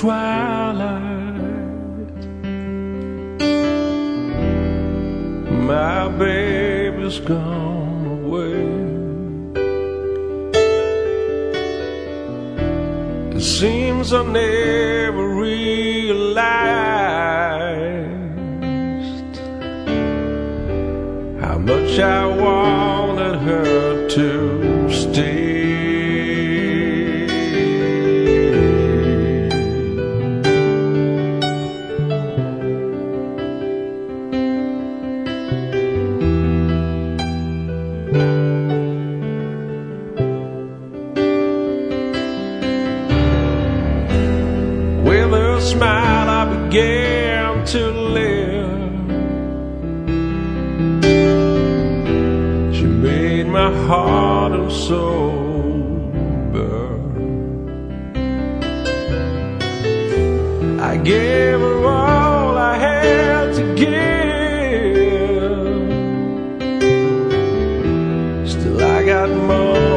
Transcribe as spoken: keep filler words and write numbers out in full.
twilight. My baby's gone away. It seems I never realized how much I wanted her to stay. With her smile I began to live. She made my heart and soul burn. I gave her all I had to give. Still I got more